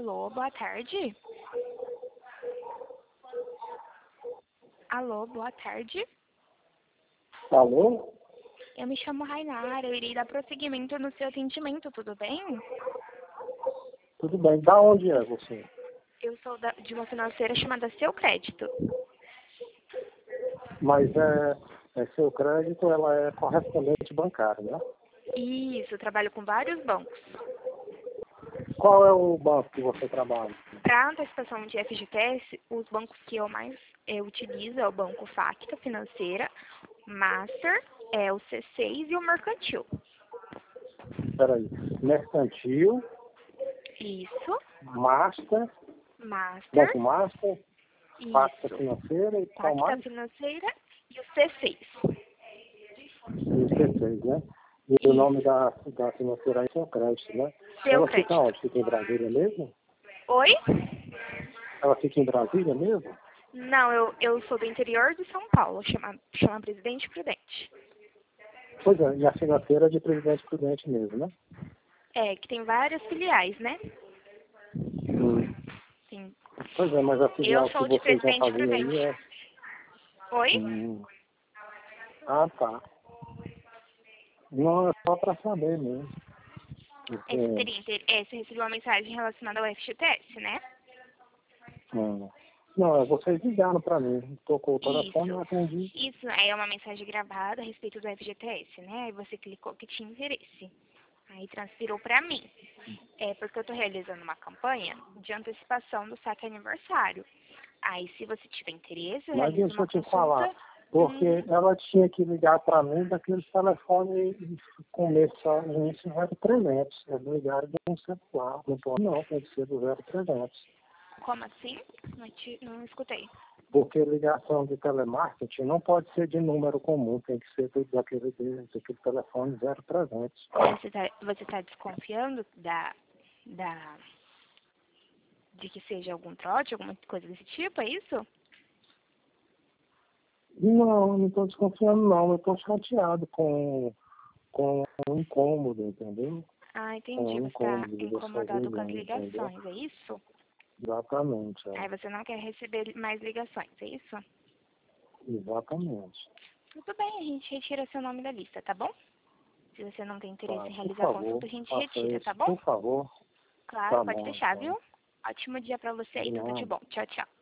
Alô, boa tarde. Alô, boa tarde. Alô? Eu me chamo Rainara, eu irei dar prosseguimento no seu atendimento, tudo bem? Tudo bem. Da onde é você? Eu sou de uma financeira chamada Seu Crédito. Mas seu crédito, ela é correspondente bancário, né? Isso, eu trabalho com vários bancos. Qual é o banco que você trabalha? Para antecipação de FGTS, os bancos que eu mais utilizo é o Banco Facta Financeira, Master, o C6 e o Mercantil. Peraí. Mercantil, Isso, Master, Master, Banco Master, Facta isso, Financeira e qual Facta mais? Financeira e o C6. E o C6, né? E o nome da financeira é Seu Crédito, né? Seu Ela Crédito. fica onde? Fica em Brasília mesmo? Oi? Ela fica em Brasília mesmo? Não, eu sou do interior de São Paulo, chama Presidente Prudente. Pois é, e a financeira é de Presidente Prudente mesmo, né? Que tem várias filiais, né? Tem. Pois é, mas a Eu filial que sou de vocês vão Presidente fazer aí Prudente. é... Oi? Ah, tá. Não, é só para saber mesmo. Você recebeu uma mensagem relacionada ao FGTS, né? Não, vocês ligaram para mim. Tocou o telefone e eu atendi. Isso é uma mensagem gravada a respeito do FGTS, né? Aí você clicou que tinha interesse. Aí transferiu para mim. Porque eu estou realizando uma campanha de antecipação do saque aniversário. Aí, se você tiver interesse, eu Mas realizo deixa uma eu te consulta. falar. Porque ela tinha que ligar para mim daquele telefone começo início 0300. Eles ligaram de um celular. Não pode não, tem que ser do 0300. Como assim? Não escutei. Porque ligação de telemarketing não pode ser de número comum, tem que ser daquele telefone 0300. Você tá desconfiando de que seja algum trote, alguma coisa desse tipo, é isso? Não estou desconfiando não, eu estou chateado com o incômodo, entendeu? Ah, Com entendi. o Você está incômodo de vocês incomodado com as ligando, entendeu? ligações, é isso? Exatamente, Aí você não quer receber mais ligações, é isso? exatamente. Tudo bem, a gente retira seu nome da lista, tá bom? Se você não tem interesse Tá, em por realizar a favor, consulta, a gente faça retira, isso, tá bom? por favor. Claro, Tá pode bom, deixar, então. viu? Ótimo dia pra você De e tudo de nada. bom. Tchau, tchau.